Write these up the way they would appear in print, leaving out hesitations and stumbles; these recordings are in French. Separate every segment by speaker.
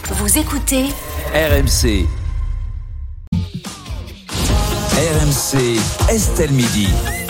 Speaker 1: Vous écoutez
Speaker 2: RMC. RMC, Estelle Midi.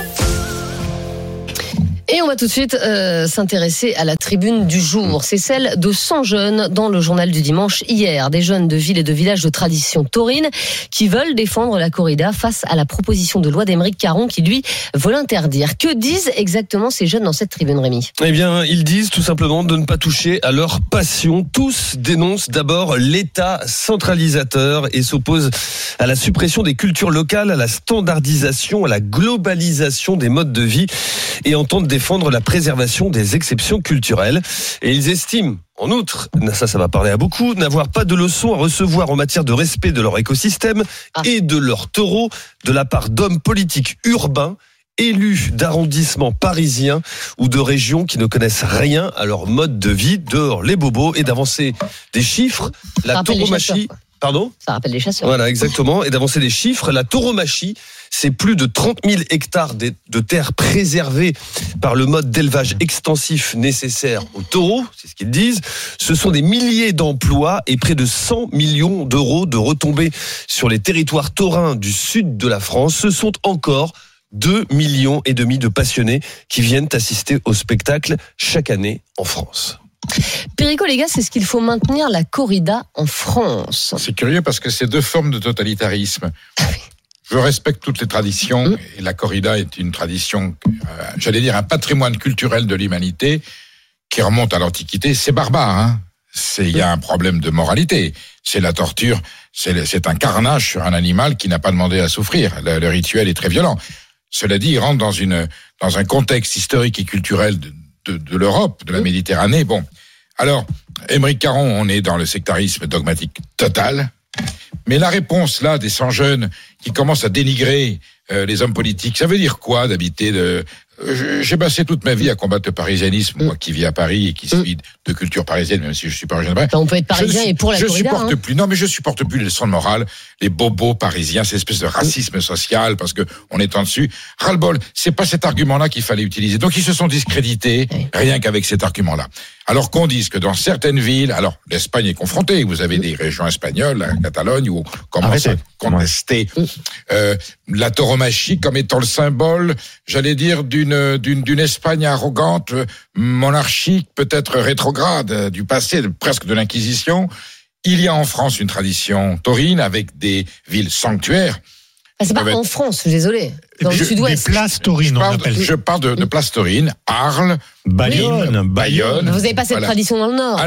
Speaker 3: Et on va tout de suite s'intéresser à la tribune du jour. C'est celle de 100 jeunes dans le journal du dimanche hier. Des jeunes de villes et de villages de tradition taurine qui veulent défendre la corrida face à la proposition de loi d'Aymeric Caron qui, lui, veut l'interdire. Que disent exactement ces jeunes dans cette tribune, Rémi ?
Speaker 4: Eh bien, ils disent tout simplement de ne pas toucher à leur passion. Tous dénoncent d'abord l'État centralisateur et s'opposent à la suppression des cultures locales, à la standardisation, à la globalisation des modes de vie et entendent défendre la préservation des exceptions culturelles. Et ils estiment, en outre, ça va parler à beaucoup, n'avoir pas de leçons à recevoir en matière de respect de leur écosystème et de leurs taureaux de la part d'hommes politiques urbains, élus d'arrondissements parisiens ou de régions qui ne connaissent rien à leur mode de vie, dehors les bobos, et d'avancer des chiffres. La tauromachie... Pardon ?
Speaker 3: Ça rappelle les chasseurs.
Speaker 4: Voilà, exactement. Et d'avancer des chiffres, la tauromachie, c'est plus de 30 000 hectares de terres préservées par le mode d'élevage extensif nécessaire aux taureaux, c'est ce qu'ils disent. Ce sont des milliers d'emplois et près de 100 millions d'euros de retombées sur les territoires taurins du sud de la France. Ce sont encore 2,5 millions de passionnés qui viennent assister au spectacle chaque année en France.
Speaker 3: Perico, les gars, c'est ce qu'il faut maintenir la corrida en France.
Speaker 5: C'est curieux parce que c'est deux formes de totalitarisme. Je respecte toutes les traditions et la corrida est une tradition, j'allais dire un patrimoine culturel de l'humanité qui remonte à l'Antiquité. C'est barbare, hein. Il y a un problème de moralité. C'est la torture, c'est un carnage sur un animal qui n'a pas demandé à souffrir. Le rituel est très violent. Cela dit, il rentre dans un contexte historique et culturel de l'Europe, de la Méditerranée. Bon, alors, Aymeric Caron, on est dans le sectarisme dogmatique total. Mais la réponse, là, des 100 jeunes qui commencent à dénigrer les hommes politiques, ça veut dire quoi d'habiter j'ai passé toute ma vie à combattre le parisianisme, moi qui vis à Paris et qui suis de culture parisienne, même si je suis parisien.
Speaker 3: Enfin, on peut être parisien et pour la corrida.
Speaker 5: Je supporte plus les leçons de morale, les bobos parisiens, cette espèce de racisme social, parce que on est en dessus. Ras-le-bol, c'est pas cet argument-là qu'il fallait utiliser. Donc ils se sont discrédités, rien qu'avec cet argument-là. Alors qu'on dise que dans certaines villes, alors l'Espagne est confrontée, vous avez des régions espagnoles, la Catalogne, où on commence à contester la tauromachie comme étant le symbole, j'allais dire, d'une Espagne arrogante, monarchique, peut-être rétrograde, du passé, presque de l'Inquisition. Il y a en France une tradition taurine avec des villes sanctuaires.
Speaker 3: C'est pas en France, je suis désolé. Dans le sud-ouest.
Speaker 6: Des places taurines, on appelle.
Speaker 5: Je parle de places taurines, Arles, Bayonne.
Speaker 3: Vous n'avez pas cette tradition dans le Nord.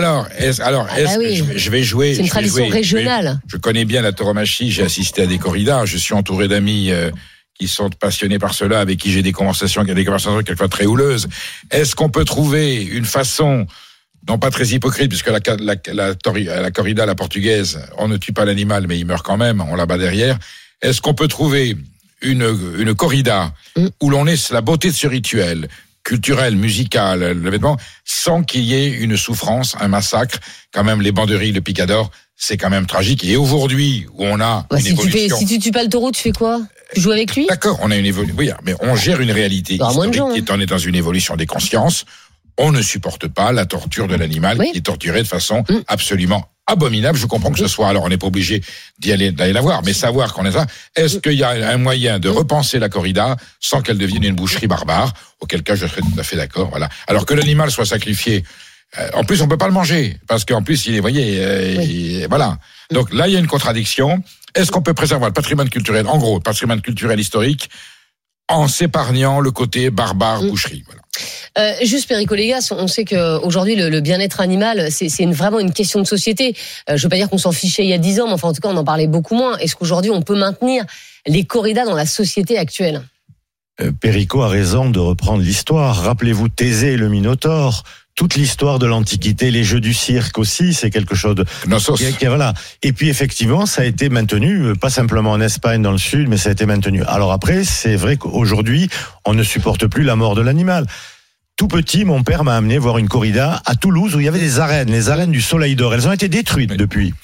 Speaker 5: Je vais jouer.
Speaker 3: C'est une tradition régionale.
Speaker 5: Je connais bien la tauromachie, j'ai assisté à des corridas, je suis entouré d'amis qui sont passionnés par cela, avec qui j'ai des conversations quelquefois très houleuses. Est-ce qu'on peut trouver une façon, non pas très hypocrite, puisque la corrida, la portugaise, on ne tue pas l'animal, mais il meurt quand même, on l'abat derrière. Est-ce qu'on peut trouver une corrida où l'on ait la beauté de ce rituel culturel, musical, le vêtement, sans qu'il y ait une souffrance, un massacre? Quand même, les banderilles, le picador, c'est quand même tragique. Et aujourd'hui, où on a une évolution...
Speaker 3: Si tu tues pas le taureau, tu fais quoi ? Tu joues avec lui ?
Speaker 5: D'accord, on a une évolution. Oui, mais on gère une réalité historique qui est dans une évolution des consciences. On ne supporte pas la torture de l'animal qui est torturé de façon absolument abominable. Je comprends que ce soit, alors on n'est pas obligé d'aller la voir, mais savoir qu'on est là. Est-ce qu'il y a un moyen de repenser la corrida sans qu'elle devienne une boucherie barbare? Auquel cas, je serais tout à fait d'accord. Voilà. Alors que l'animal soit sacrifié, en plus on peut pas le manger parce qu'en plus il est, voilà. Donc là il y a une contradiction. Est-ce qu'on peut préserver le patrimoine culturel, en gros, le patrimoine culturel historique, en s'épargnant le côté barbare boucherie? Voilà.
Speaker 3: Juste Perico, les gars, on sait qu'aujourd'hui le bien-être animal, c'est vraiment une question de société. Je veux pas dire qu'on s'en fichait il y a 10 ans, mais enfin en tout cas on en parlait beaucoup moins. Est-ce qu'aujourd'hui on peut maintenir les corridas dans la société actuelle ?
Speaker 6: Perico a raison de reprendre l'histoire. Rappelez-vous Thésée et le Minotaure. Toute l'histoire de l'Antiquité, les jeux du cirque aussi, c'est quelque chose de... Voilà. Et puis effectivement, ça a été maintenu, pas simplement en Espagne, dans le sud, mais ça a été maintenu. Alors après, c'est vrai qu'aujourd'hui, on ne supporte plus la mort de l'animal. Tout petit, mon père m'a amené voir une corrida à Toulouse où il y avait des arènes, les arènes du Soleil d'Or. Elles ont été détruites depuis.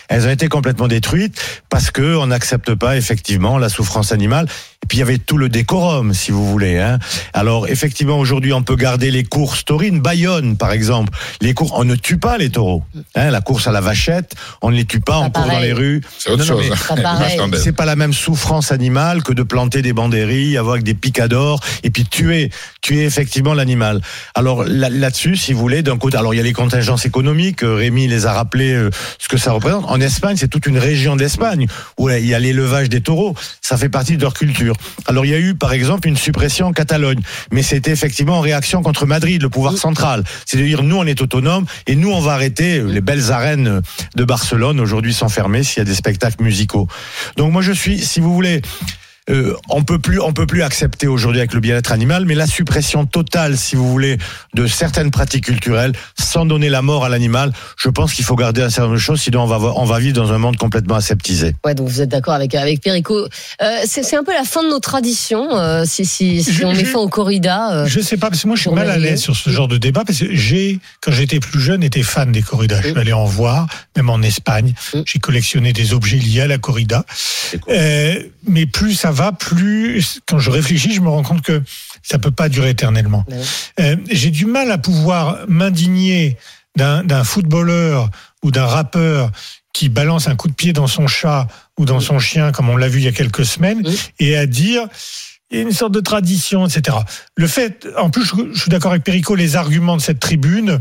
Speaker 6: elles ont été complètement détruites parce que on n'accepte pas effectivement la souffrance animale. Et puis il y avait tout le décorum, si vous voulez. Alors effectivement, aujourd'hui, on peut garder les courses taurines. Bayonne, par exemple, les courses, on ne tue pas les taureaux. La course à la vachette, on ne les tue pas, on court dans les rues.
Speaker 5: C'est autre chose.
Speaker 6: C'est pas la même souffrance animale que de planter des banderilles, avoir des picadors et puis tuer effectivement l'animal. Alors là-dessus, si vous voulez, d'un côté, alors il y a les contingences économiques. Rémi les a rappelé ce que ça représente. En Espagne, c'est toute une région d'Espagne où il y a l'élevage des taureaux. Ça fait partie de leur culture. Alors il y a eu, par exemple, une suppression en Catalogne, mais c'était effectivement en réaction contre Madrid, le pouvoir central. C'est-à-dire, nous, on est autonome et nous, on va arrêter les belles arènes de Barcelone aujourd'hui sont fermées s'il y a des spectacles musicaux. Donc moi, je suis, si vous voulez, on peut plus accepter aujourd'hui avec le bien-être animal, mais la suppression totale, si vous voulez, de certaines pratiques culturelles, sans donner la mort à l'animal, je pense qu'il faut garder un certain nombre de choses, sinon on va vivre dans un monde complètement aseptisé.
Speaker 3: Ouais, donc vous êtes d'accord avec Perico. C'est un peu la fin de nos traditions, si on met fin aux corridas.
Speaker 1: Je sais pas, parce que moi je suis mal à l'aise sur ce genre de débat, parce que quand j'étais plus jeune, j'étais fan des corridas. Je suis allé en voir, même en Espagne. J'ai collectionné des objets liés à la corrida. Mais plus ça va, plus, quand je réfléchis, je me rends compte que ça peut pas durer éternellement. J'ai du mal à pouvoir m'indigner d'un footballeur ou d'un rappeur qui balance un coup de pied dans son chat ou dans son chien, comme on l'a vu il y a quelques semaines, et à dire il y a une sorte de tradition, etc. Le fait, en plus, je suis d'accord avec Perico, les arguments de cette tribune.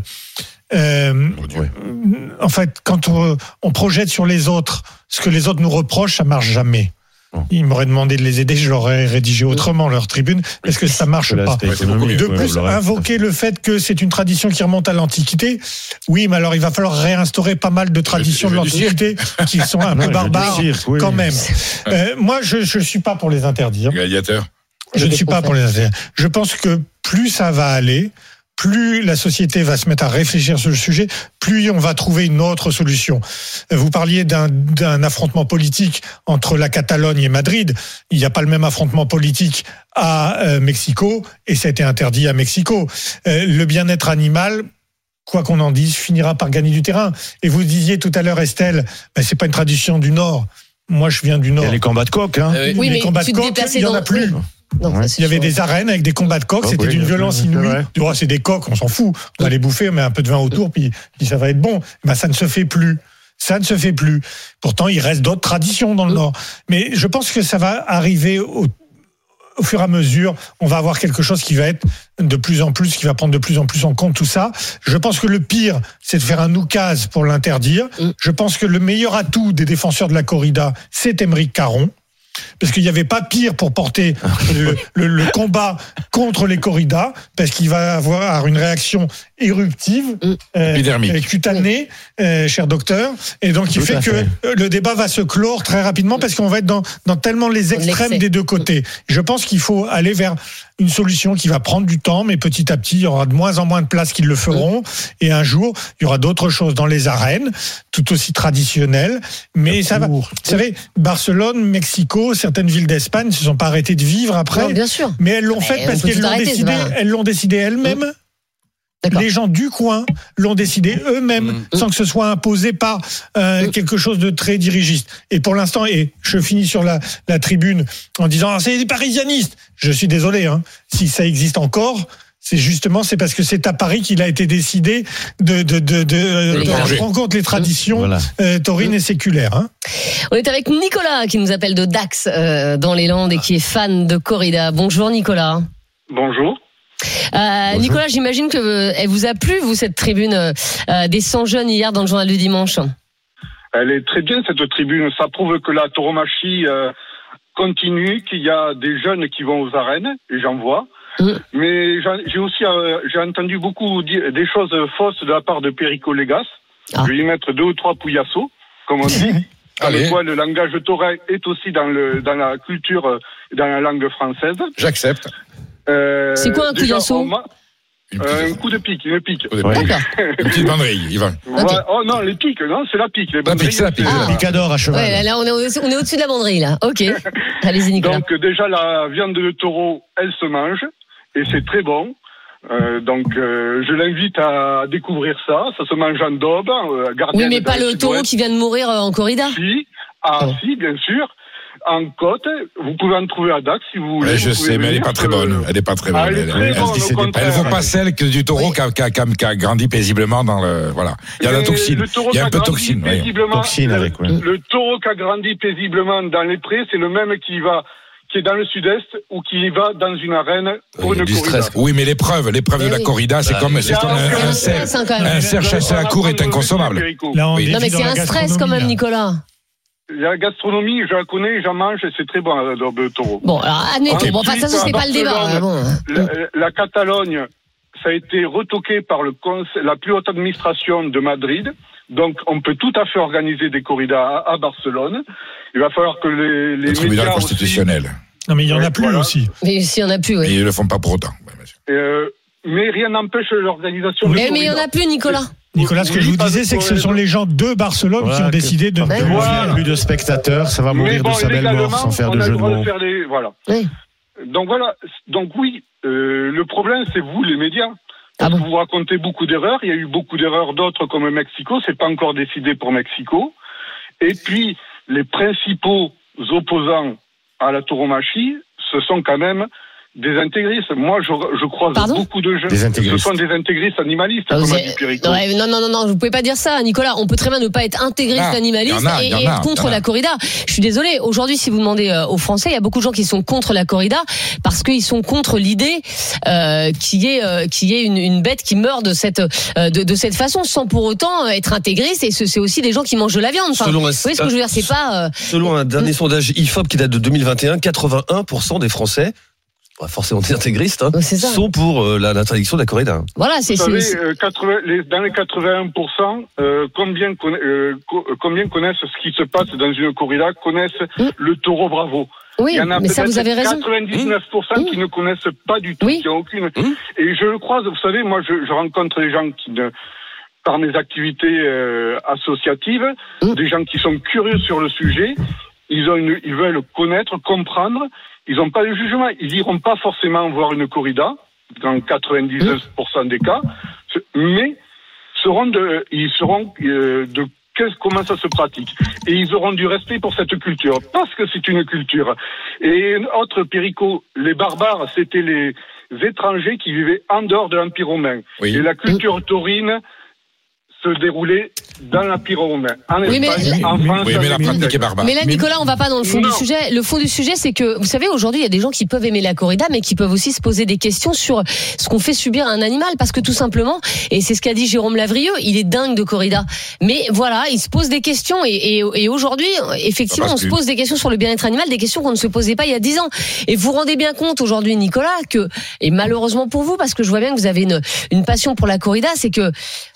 Speaker 1: En fait, quand on projette sur les autres ce que les autres nous reprochent, ça marche jamais. Ils m'auraient demandé de les aider, je leur aurais rédigé autrement leur tribune, parce que ça marche pas. De plus, invoquer le fait que c'est une tradition qui remonte à l'Antiquité, oui, mais alors il va falloir réinstaurer pas mal de traditions de l'Antiquité qui sont un peu barbares quand même. Moi, je suis pas pour les interdire.
Speaker 5: Gladiateur.
Speaker 1: Je ne suis pas pour les interdire. Je pense que plus ça va aller, plus la société va se mettre à réfléchir sur le sujet, plus on va trouver une autre solution. Vous parliez d'un affrontement politique entre la Catalogne et Madrid. Il n'y a pas le même affrontement politique à Mexico, et ça a été interdit à Mexico. Le bien-être animal, quoi qu'on en dise, finira par gagner du terrain. Et vous disiez tout à l'heure, Estelle, c'est pas une tradition du Nord. Moi, je viens du Nord.
Speaker 6: Il y a les combats de coqs.
Speaker 3: Oui,
Speaker 1: les combats de coqs, il n'y en a plus.
Speaker 3: Non,
Speaker 1: il y avait des arènes avec des combats de coqs, c'était d'une violence inouïe. C'est des coqs, on s'en fout. On va les bouffer, on met un peu de vin autour, puis ça va être bon. Ça ne se fait plus. Ça ne se fait plus. Pourtant, il reste d'autres traditions dans le Nord. Mais je pense que ça va arriver au fur et à mesure. On va avoir quelque chose qui va être de plus en plus, qui va prendre de plus en plus en compte tout ça. Je pense que le pire, c'est de faire un oukase pour l'interdire. Je pense que le meilleur atout des défenseurs de la corrida, c'est Aymeric Caron. Parce qu'il n'y avait pas pire pour porter le combat contre les corridas, parce qu'il va avoir une réaction éruptive, cutanée, cher docteur, et donc il fait que le débat va se clore très rapidement, parce qu'on va être dans tellement les extrêmes des deux côtés. Je pense qu'il faut aller vers une solution qui va prendre du temps, mais petit à petit, il y aura de moins en moins de places qui le feront, et un jour, il y aura d'autres choses dans les arènes, tout aussi traditionnelles, mais ça va. Vous savez, Barcelone, Mexico, certaines villes d'Espagne se sont pas arrêtées de vivre après,
Speaker 3: bien sûr.
Speaker 1: Mais elles l'ont fait parce qu'elles l'ont décidé elles-mêmes. Les gens du coin l'ont décidé eux-mêmes, sans que ce soit imposé par quelque chose de très dirigiste. Et pour l'instant, et je finis sur la tribune en disant c'est des parisianistes. Je suis désolé, si ça existe encore, c'est parce que c'est à Paris qu'il a été décidé de prendre en compte les traditions taurines et séculaires.
Speaker 3: On est avec Nicolas qui nous appelle de Dax dans les Landes et qui est fan de corrida. Bonjour Nicolas.
Speaker 7: Bonjour.
Speaker 3: Nicolas, j'imagine que elle vous a plu, vous, cette tribune des 100 jeunes hier dans le journal du dimanche.
Speaker 7: Elle est très bien, cette tribune. Ça prouve que la tauromachie continue, qu'il y a des jeunes qui vont aux arènes, et j'en vois. Mais j'ai entendu beaucoup des choses fausses de la part de Perico Légas. Je vais y mettre 2 ou 3 pouillassos, comme on dit. Avec quoi le langage taurin est aussi dans la culture, dans la langue française.
Speaker 5: J'accepte.
Speaker 3: C'est quoi un pouillasson?
Speaker 7: Un coup de pique, une pique.
Speaker 3: D'accord.
Speaker 5: Une petite banderille, Yvan.
Speaker 7: Okay. Oh non, les piques, non, c'est la pique. Les banderilles,
Speaker 5: c'est la pique.
Speaker 6: Le picador à cheval.
Speaker 3: Ouais, là, on est au-dessus de la banderille, là. Ok. Allez-y, Nicolas.
Speaker 7: Donc, déjà, la viande de taureau, elle se mange, et c'est très bon. Donc, je l'invite à découvrir ça. Ça se mange en daube.
Speaker 3: Oui, mais pas le taureau qui vient de mourir en corrida.
Speaker 7: Si, bien sûr. En côte, vous pouvez en trouver à Dax si vous voulez.
Speaker 5: Je sais, mais elle n'est pas très bonne. Elle n'est pas très bonne. Elle ne vaut pas celle du taureau qui a grandi paisiblement dans le. Voilà. Il y a la toxine. Il y a un peu de toxine.
Speaker 6: Toxine avec.
Speaker 7: Le taureau qui a grandi paisiblement dans les prés, c'est le même qui est dans le sud-est ou qui va dans une arène pour une corrida.
Speaker 5: Oui, mais l'épreuve de la corrida, c'est comme un cerf chassé à la cour est inconsommable.
Speaker 3: Non, mais c'est un stress quand même, Nicolas.
Speaker 7: La gastronomie, je la connais, j'en mange, c'est très bon, la daube de taureau.
Speaker 3: Bon, alors, admettons. Bon, enfin, ça, ce n'est pas le débat. Bon.
Speaker 7: La Catalogne, ça a été retoqué par la plus haute administration de Madrid. Donc, on peut tout à fait organiser des corridas à Barcelone. Il va falloir que les
Speaker 5: le tribunal constitutionnel.
Speaker 7: Aussi...
Speaker 1: Non, mais il y en a plus aussi.
Speaker 3: Mais s'il y en a plus, oui.
Speaker 5: Et ils le font pas pour autant.
Speaker 7: Mais rien n'empêche l'organisation.
Speaker 3: Mais il y en a plus, Nicolas.
Speaker 1: Nicolas, ce que je vous disais, c'est que ce sont les gens de Barcelone qui ont décidé de
Speaker 6: plus de spectateurs, ça va mourir de sa belle mort sans faire de jeu de mots.
Speaker 7: Voilà. Oui. Donc oui, le problème, c'est vous, les médias. Vous racontez beaucoup d'erreurs. Il y a eu beaucoup d'erreurs d'autres comme Mexico. C'est pas encore décidé pour Mexico. Et puis, les principaux opposants à la tauromachie, ce sont quand même des intégristes. Moi, je croise beaucoup de jeunes. Ce sont des intégristes animalistes, comme a dit Perico.
Speaker 3: Non, vous pouvez pas dire ça, Nicolas. On peut très bien ne pas être intégriste animaliste et être contre la corrida. Je suis désolé. Aujourd'hui, si vous demandez aux Français, il y a beaucoup de gens qui sont contre la corrida parce qu'ils sont contre l'idée qu'il y ait une bête qui meurt de cette façon, sans pour autant être intégriste. Et c'est aussi des gens qui mangent de la viande. Enfin, vous voyez ce que je veux dire, c'est pas.
Speaker 4: Selon un dernier sondage IFOP qui date de 2021, 81% des Français, forcément des intégristes, sont pour l'interdiction de la corrida.
Speaker 3: Voilà,
Speaker 7: vous savez, dans les 81%, combien connaissent ce qui se passe dans une corrida, connaissent le taureau bravo.
Speaker 3: Oui,
Speaker 7: il y en a
Speaker 3: mais ça, vous avez raison.
Speaker 7: 99% qui ne connaissent pas du tout, qui n'ont aucune. Et je le croise, vous savez, moi, je rencontre des gens par mes activités associatives, des gens qui sont curieux sur le sujet. Ils veulent connaître, comprendre. Ils n'ont pas de jugement. Ils n'iront pas forcément voir une corrida, dans 99% des cas, mais ils seront de comment ça se pratique. Et ils auront du respect pour cette culture, parce que c'est une culture. Et autre Perico, les barbares, c'était les étrangers qui vivaient en dehors de l'Empire romain. Oui. Et la culture taurine se déroulait dans l'Empire romain. En Espagne, en France.
Speaker 5: Oui, mais la pratique est barbare.
Speaker 3: Mais là, Nicolas, on va pas dans le fond du sujet. Le fond du sujet, c'est que, vous savez, aujourd'hui, il y a des gens qui peuvent aimer la corrida, mais qui peuvent aussi se poser des questions sur ce qu'on fait subir à un animal. Parce que tout simplement, et c'est ce qu'a dit Jérôme Lavrieux, il est dingue de corrida. Mais voilà, il se pose des questions. Et aujourd'hui, effectivement, on se pose des questions sur le bien-être animal, des questions qu'on ne se posait pas il y a 10 ans. Et vous vous rendez bien compte aujourd'hui, Nicolas, et malheureusement pour vous, parce que je vois bien que vous avez une passion pour la corrida, c'est que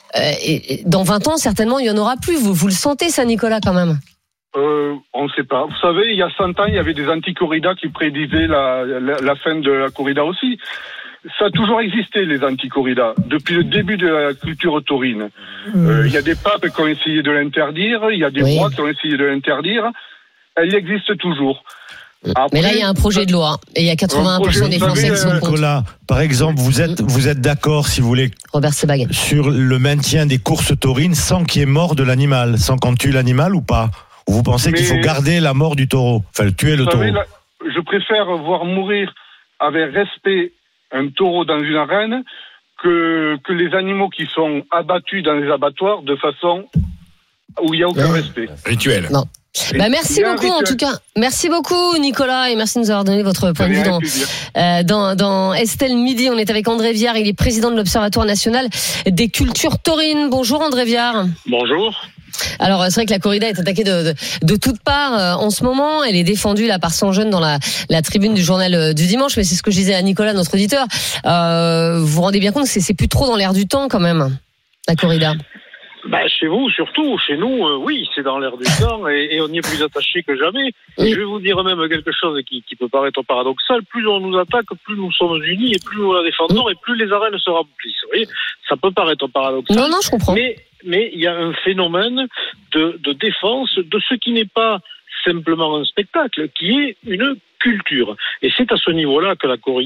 Speaker 3: et dans 20 ans, certainement, il n'y en aura plus. Vous le sentez, ça, Nicolas, quand même?
Speaker 7: On ne sait pas. Vous savez, il y a 100 ans, il y avait des anti-corridas qui prédisaient la fin de la corrida aussi. Ça a toujours existé, les anti-corridas, depuis le début de la culture taurine. Il y a des papes qui ont essayé de l'interdire, il y a des rois qui ont essayé de l'interdire. Elle existe toujours.
Speaker 3: Après, mais là, il y a un projet de loi et il y a 81% des Français qui sont contre.
Speaker 6: Nicolas, par exemple, vous êtes d'accord, si vous voulez,
Speaker 3: Robert Sebag, sur
Speaker 6: le maintien des courses taurines sans qu'il y ait mort de l'animal, sans qu'on tue l'animal ou pas? Ou vous pensez qu'il faut garder la mort du taureau, enfin tuer le taureau?
Speaker 7: Je préfère voir mourir avec respect un taureau dans une arène que les animaux qui sont abattus dans les abattoirs de façon où il n'y a aucun respect.
Speaker 5: Rituel.
Speaker 3: Non. Merci beaucoup en tout cas. Merci beaucoup Nicolas et merci de nous avoir donné votre point de vue dans Estelle Midi. On est avec André Viard, il est président de l'Observatoire national des cultures taurines. Bonjour André Viard.
Speaker 8: Bonjour.
Speaker 3: Alors c'est vrai que la corrida est attaquée de toutes parts en ce moment. Elle est défendue là par 100 jeunes dans la tribune du journal du dimanche. Mais c'est ce que je disais à Nicolas, notre auditeur. Vous vous rendez bien compte que c'est plus trop dans l'air du temps quand même, la corrida?
Speaker 8: Chez vous, surtout. Chez nous, oui, c'est dans l'air du temps et on y est plus attaché que jamais. Et je vais vous dire même quelque chose qui peut paraître paradoxal. Plus on nous attaque, plus nous sommes unis et plus nous la défendons et plus les arènes se remplissent. Vous voyez, ça peut paraître paradoxal.
Speaker 3: Non, je comprends.
Speaker 8: Mais il y a un phénomène de défense de ce qui n'est pas simplement un spectacle, qui est une culture. Et c'est à ce niveau-là que la corrida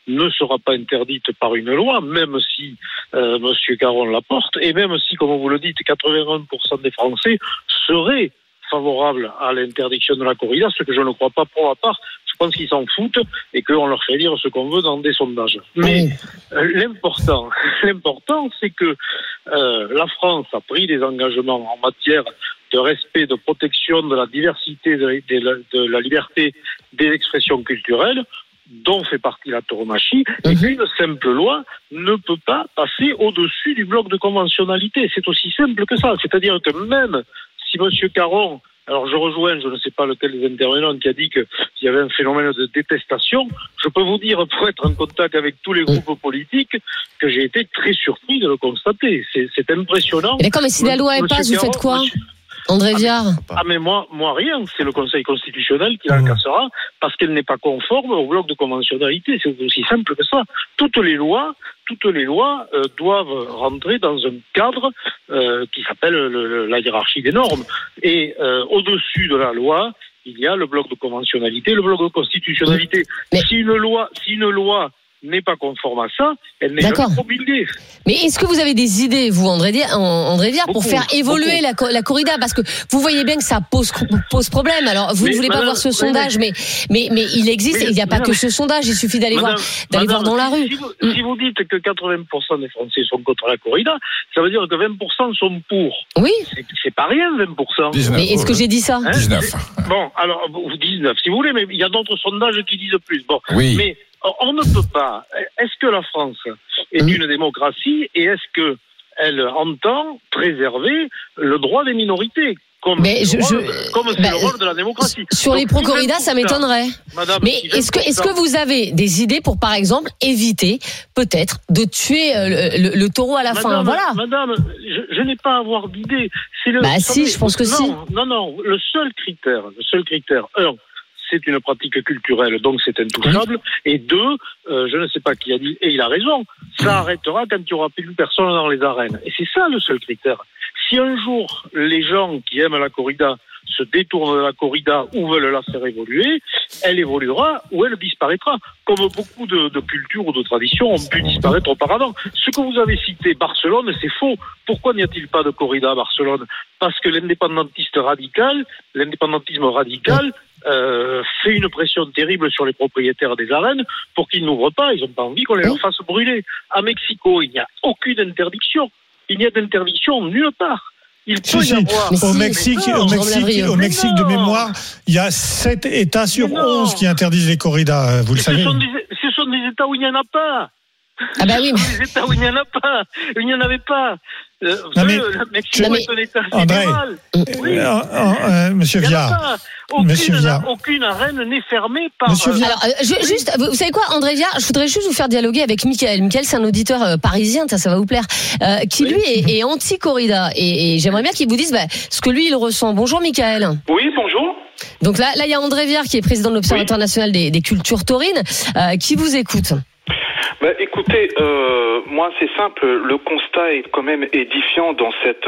Speaker 8: ne sera pas interdite par une loi, même si M. Caron la porte, et même si, comme vous le dites, 81% des Français seraient favorables à l'interdiction de la corrida, ce que je ne crois pas pour ma part. Je pense qu'ils s'en foutent et qu'on leur fait dire ce qu'on veut dans des sondages. Mais l'important, c'est que la France a pris des engagements en matière de respect, de protection de la diversité, de la liberté des expressions culturelles, dont fait partie la tauromachie, et qu'une simple loi ne peut pas passer au-dessus du bloc de conventionnalité. C'est aussi simple que ça. C'est-à-dire que même si M. Caron, alors je rejoins, je ne sais pas lequel des intervenants qui a dit qu'il y avait un phénomène de détestation, je peux vous dire, pour être en contact avec tous les groupes politiques, que j'ai été très surpris de le constater. C'est impressionnant.
Speaker 3: Mais d'accord, mais si la loi est passe, vous faites quoi, André Viard?
Speaker 8: Mais moi rien, c'est le Conseil constitutionnel qui la cassera parce qu'elle n'est pas conforme au bloc de conventionnalité. C'est aussi simple que ça. Toutes les lois doivent rentrer dans un cadre qui s'appelle la hiérarchie des normes. Et au-dessus de la loi, il y a le bloc de conventionnalité, le bloc de constitutionnalité. Si une loi n'est pas conforme à ça, elle n'est jamais promulguée.
Speaker 3: Mais est-ce que vous avez des idées, vous, André Viard, pour faire évoluer la corrida? Parce que vous voyez bien que ça pose problème. Alors, vous ne voulez pas voir ce sondage, mais il existe, il n'y a pas que ce sondage, il suffit d'aller voir dans la rue.
Speaker 8: Si vous dites que 80% des Français sont contre la corrida, ça veut dire que 20% sont pour.
Speaker 3: Oui.
Speaker 8: C'est pas rien, 20%.
Speaker 3: 19, mais est-ce que j'ai dit ça?
Speaker 5: 19.
Speaker 8: Bon, alors, 19, si vous voulez, mais il y a d'autres sondages qui disent plus. Bon,
Speaker 5: oui.
Speaker 8: Mais on ne peut pas. Est-ce que la France est une démocratie et est-ce qu'elle entend préserver le droit des minorités comme c'est le rôle de la démocratie?
Speaker 3: Sur les pro-corrida, ça m'étonnerait. Mais est-ce que vous avez des idées pour, par exemple, éviter peut-être de tuer le taureau à la fin? Voilà.
Speaker 8: Madame, je n'ai pas à avoir d'idées.
Speaker 3: Je pense que si.
Speaker 8: Non. Le seul critère, c'est une pratique culturelle, donc c'est intouchable. Et 2, je ne sais pas qui a dit, et il a raison, ça arrêtera quand il n'y aura plus personne dans les arènes. Et c'est ça le seul critère. Si un jour, les gens qui aiment la corrida se détournent de la corrida ou veulent la faire évoluer, elle évoluera ou elle disparaîtra. Comme beaucoup de cultures ou de traditions ont pu disparaître auparavant. Ce que vous avez cité, Barcelone, c'est faux. Pourquoi n'y a-t-il pas de corrida à Barcelone? Parce que l'indépendantisme radical fait une pression terrible sur les propriétaires des arènes pour qu'ils n'ouvrent pas. Ils n'ont pas envie qu'on les leur fasse brûler. À Mexico, il n'y a aucune interdiction. Il n'y a d'interdiction nulle part. Il peut y avoir.
Speaker 1: Au Mexique, de mémoire, il y a 7 États sur 11 qui interdisent les corridas. Vous le savez.
Speaker 8: Ce sont des États où il n'y en a pas.
Speaker 3: Ah bah oui.
Speaker 8: Des États où il n'y en a pas. Il n'y en avait pas. Le Mexique est un État fédéral.
Speaker 1: Monsieur Viard.
Speaker 8: Aucune arène n'est fermée par.
Speaker 3: Alors, juste, vous savez quoi, André Viard, je voudrais juste vous faire dialoguer avec Michael. Michael, c'est un auditeur parisien, ça va vous plaire, qui lui est anti-corrida. Et j'aimerais bien qu'il vous dise ce que lui il ressent. Bonjour Michael.
Speaker 9: Oui, bonjour.
Speaker 3: Donc là, il y a André Viard qui est président de l'Observatoire national des cultures taurines, qui vous écoute.
Speaker 9: Écoutez, moi c'est simple, le constat est quand même édifiant dans cette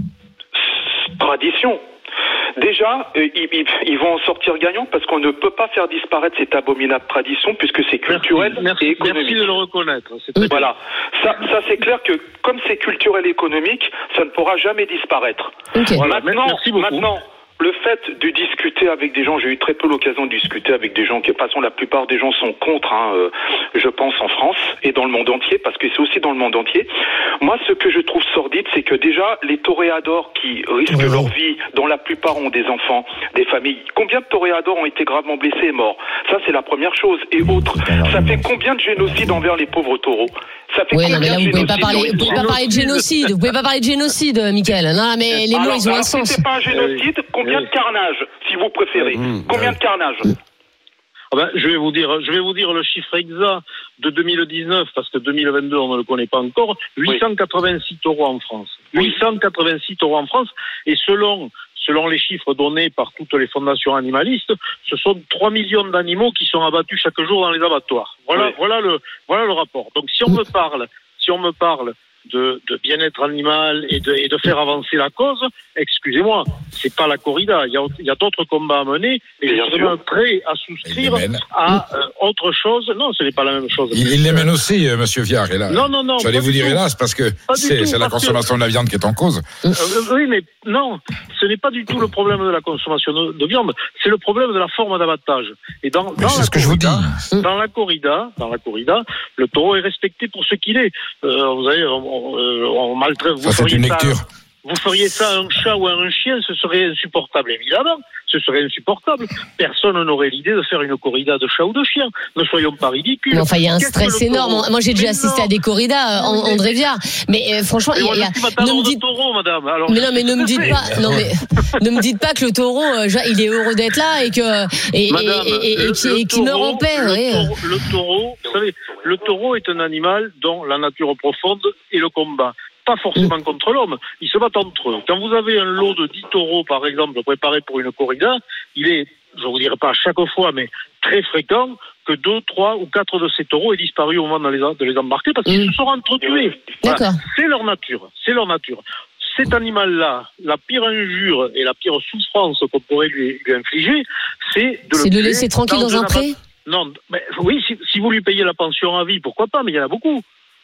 Speaker 9: tradition. Déjà, ils vont en sortir gagnants parce qu'on ne peut pas faire disparaître cette abominable tradition puisque c'est culturel et économique.
Speaker 8: Merci de le reconnaître.
Speaker 9: Voilà, ça c'est clair que comme c'est culturel et économique, ça ne pourra jamais disparaître.
Speaker 3: Okay.
Speaker 8: Voilà, merci beaucoup.
Speaker 9: Maintenant, le fait de discuter avec des gens, j'ai eu très peu l'occasion de discuter avec des gens qui, de toute façon, la plupart des gens sont contre, je pense, en France et dans le monde entier, parce que c'est aussi dans le monde entier. Moi, ce que je trouve sordide, c'est que déjà, les toréadors qui risquent leur vie, dont la plupart ont des enfants, des familles, combien de toréadors ont été gravement blessés et morts? Ça, c'est la première chose. Et autre, ça fait combien de génocides envers les pauvres taureaux? Ça fait
Speaker 3: non, mais là, vous pouvez pas parler de génocide. Vous pouvez pas parler de génocide, Michael. Non, mais les mots, ils ont un sens.
Speaker 9: Si c'est pas un génocide, combien de carnage, si vous préférez? Combien de carnage?
Speaker 8: Je vais vous dire le chiffre exact de 2019, parce que 2022, on ne le connaît pas encore. 886 taureaux en France. 886 taureaux en France. Et selon les chiffres donnés par toutes les fondations animalistes, ce sont 3 millions d'animaux qui sont abattus chaque jour dans les abattoirs. Voilà le rapport. Donc si on me parle de bien-être animal et de faire avancer la cause, excusez-moi, c'est pas la corrida. Il y a d'autres combats à mener et je suis vraiment prêt à souscrire à autre chose. Non, ce n'est pas la même chose.
Speaker 5: Il les mène aussi, monsieur Viard, hélas.
Speaker 8: Non.
Speaker 5: J'allais vous dire hélas, parce que c'est la consommation de la viande qui est en cause.
Speaker 8: Oui, mais non, ce n'est pas du tout le problème de la consommation de viande, c'est le problème de la forme d'abattage. Et
Speaker 5: c'est ce que je vous dis.
Speaker 8: Dans la corrida, le taureau est respecté pour ce qu'il est. Vous savez, on maltraite.
Speaker 5: Ça, c'est une lecture.
Speaker 8: Vous feriez ça à un chat ou à un chien, ce serait insupportable, évidemment. Ce serait insupportable. Personne n'aurait l'idée de faire une corrida de chat ou de chien. Ne soyons pas ridicules.
Speaker 3: Enfin, il y a un stress énorme. Moi, j'ai déjà assisté à des corridas, André Viard. Mais franchement,
Speaker 8: ne me dites taureau, madame. Alors,
Speaker 3: mais ne me dites pas. Non, mais ne me dites pas que le taureau, il est heureux d'être là et qu'il meurt en paix.
Speaker 8: Le taureau, vous savez, le taureau est un animal dont la nature profonde est le combat. Pas forcément contre l'homme, ils se battent entre eux. Quand vous avez un lot de 10 taureaux, par exemple, préparé pour une corrida, il est, je vous dirais pas à chaque fois, mais très fréquent que 2, 3 ou 4 de ces taureaux aient disparu au moment de les embarquer parce qu'ils se sont entretués.
Speaker 3: D'accord.
Speaker 8: Voilà. C'est leur nature. Cet animal-là, la pire injure et la pire souffrance qu'on pourrait lui infliger, c'est de
Speaker 3: le laisser tranquille dans un pré?
Speaker 8: Non, mais oui, si vous lui payez la pension à vie, pourquoi pas, mais il y en a beaucoup.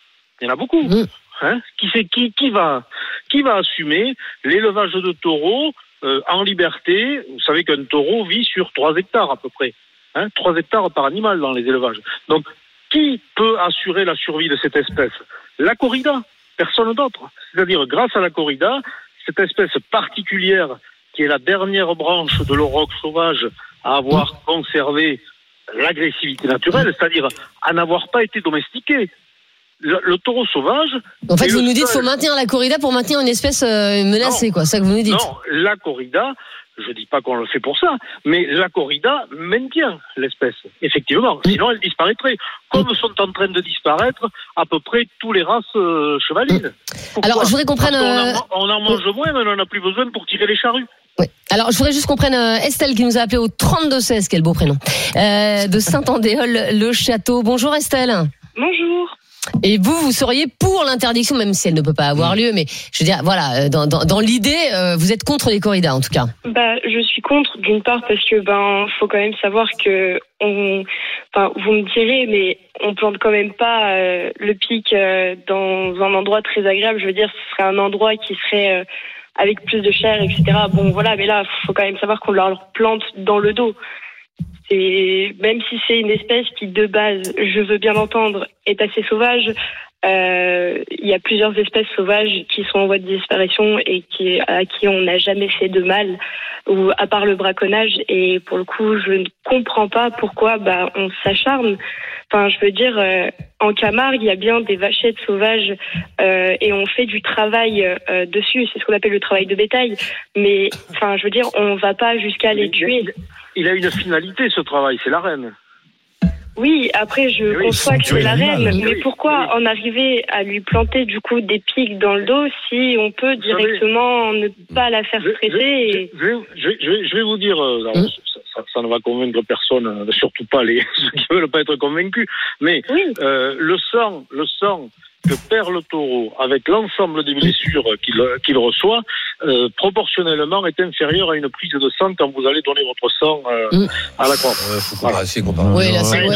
Speaker 8: Qui va assumer l'élevage de taureaux en liberté? Vous savez qu'un taureau vit sur 3 hectares à peu près. 3 hectares par animal dans les élevages. Donc, qui peut assurer la survie de cette espèce? La corrida, personne d'autre. C'est-à-dire, grâce à la corrida, cette espèce particulière qui est la dernière branche de l'auroch sauvage à avoir conservé l'agressivité naturelle, c'est-à-dire à n'avoir pas été domestiqué. Le taureau sauvage.
Speaker 3: En fait, vous nous dites qu'il faut maintenir la corrida pour maintenir une espèce menacée, quoi. C'est ça que vous nous dites.
Speaker 8: Non, la corrida, je dis pas qu'on le fait pour ça, mais la corrida maintient l'espèce, effectivement. Sinon, elle disparaîtrait. Comme sont en train de disparaître à peu près tous les races chevalines. Pourquoi?
Speaker 3: Alors, je voudrais qu'on prenne.
Speaker 8: On en mange moins, mais on n'en a plus besoin pour tirer les charrues.
Speaker 3: Oui. Alors, je voudrais juste qu'on prenne Estelle qui nous a appelé au 3216, quel beau prénom, de Saint-Andéol-le-Château. Bonjour Estelle.
Speaker 10: Bonjour.
Speaker 3: Et vous seriez pour l'interdiction, même si elle ne peut pas avoir lieu, mais je veux dire, voilà, dans l'idée, vous êtes contre les corridas, en tout cas.
Speaker 10: Je suis contre, d'une part, parce que, faut quand même savoir que vous me direz, mais on plante quand même pas le pic dans un endroit très agréable. Je veux dire, ce serait un endroit qui serait avec plus de chair, etc. Bon, voilà, mais là, faut quand même savoir qu'on leur plante dans le dos. Et même si c'est une espèce qui, de base, je veux bien l'entendre, est assez sauvage, il y a plusieurs espèces sauvages qui sont en voie de disparition et à qui on n'a jamais fait de mal, ou à part le braconnage. Et pour le coup, je ne comprends pas pourquoi on s'acharne. Enfin, je veux dire, en Camargue, il y a bien des vachettes sauvages et on fait du travail dessus. C'est ce qu'on appelle le travail de bétail. Mais, je veux dire, on va pas jusqu'à les tuer.
Speaker 8: Il a une finalité, ce travail, c'est l'arène.
Speaker 10: Oui, après, je conçois que c'est l'arène, mais pourquoi en arriver à lui planter, du coup, des pics dans le dos si on peut directement ne pas la faire stresser
Speaker 8: Je vais vous dire, ça ne va convaincre personne, surtout pas ceux qui ne veulent pas être convaincus, mais le sang que perd le taureau avec l'ensemble des blessures qu'il reçoit, proportionnellement est inférieur à une prise de sang quand vous allez donner votre sang à la croix.
Speaker 4: Voilà, c'est comparable.
Speaker 3: Oui, là, c'est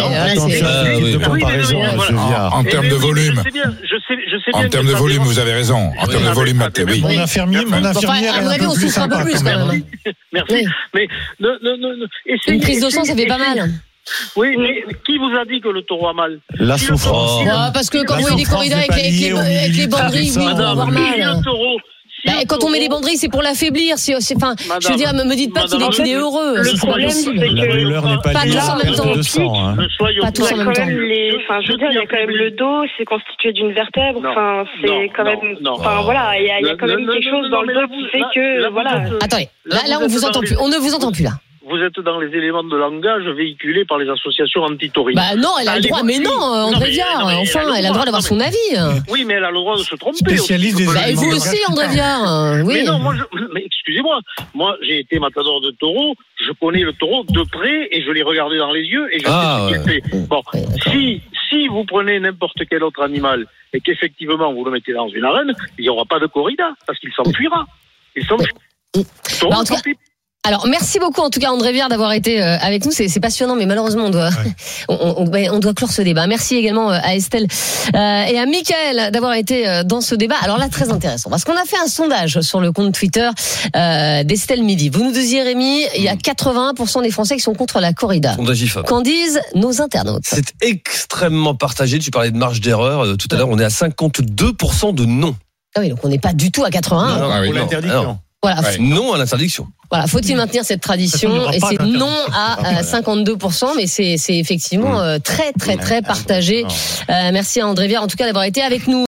Speaker 5: en termes de volume.
Speaker 8: Je sais bien.
Speaker 5: En termes de volume, vous avez raison. En termes de volume, oui.
Speaker 1: Mon infirmière est un peu plus sympa.
Speaker 8: Merci. Mais
Speaker 3: une prise de sang, ça fait pas mal.
Speaker 8: Oui, mais qui vous a dit que le taureau a mal?
Speaker 6: La souffrance.
Speaker 3: Parce que quand vous voyez des corridas avec les banderilles, oui, on va avoir mal. Quand on met les banderilles, c'est pour l'affaiblir. Je veux dire, me dites pas qu'il est heureux.
Speaker 10: Le problème, c'est que
Speaker 6: la douleur n'est pas liée à la perte de sang.
Speaker 3: Pas tous en même temps.
Speaker 10: Je veux dire, il y a quand même le dos, c'est constitué d'une vertèbre. C'est quand même. Voilà, il y a quand même quelque chose dans le dos qui fait que, voilà.
Speaker 3: Attendez, là, on vous entend plus. On ne vous entend plus là.
Speaker 8: vous êtes dans les éléments de langage véhiculés par les associations anti-taurines.
Speaker 3: Bah non, elle a le droit, mais non, André Viard, enfin, elle a le droit d'avoir son avis.
Speaker 8: Oui, mais elle a le droit de se tromper.
Speaker 1: Spécialiste des
Speaker 3: et vous aussi, André Viard. Oui.
Speaker 8: Mais non, mais excusez-moi, moi j'ai été matador de taureau, je connais le taureau de près et je l'ai regardé dans les yeux et je sais ce qu'il fait. Bon, si vous prenez n'importe quel autre animal et qu'effectivement vous le mettez dans une arène, il n'y aura pas de corrida parce qu'il s'enfuira.
Speaker 3: Alors, merci beaucoup en tout cas André Viard d'avoir été avec nous. C'est passionnant, mais malheureusement on doit clore ce débat. Merci également à Estelle et à Mickaël d'avoir été dans ce débat. Alors là, très intéressant, parce qu'on a fait un sondage sur le compte Twitter d'Estelle Midi. Vous nous disiez, Rémi, il y a 81% des Français qui sont contre la corrida.
Speaker 4: Sondage IFOP.
Speaker 3: Qu'en disent nos internautes?
Speaker 4: C'est extrêmement partagé. Tu parlais de marge d'erreur tout à l'heure. On est à 52% de non.
Speaker 3: Ah oui, donc on n'est pas du tout à 81.
Speaker 6: Pour l'interdiction.
Speaker 3: Voilà.
Speaker 4: Non à l'interdiction.
Speaker 3: Voilà, faut-il maintenir cette tradition? Et c'est non à 52%, mais c'est effectivement très partagé. Merci à André Viard en tout cas d'avoir été avec nous.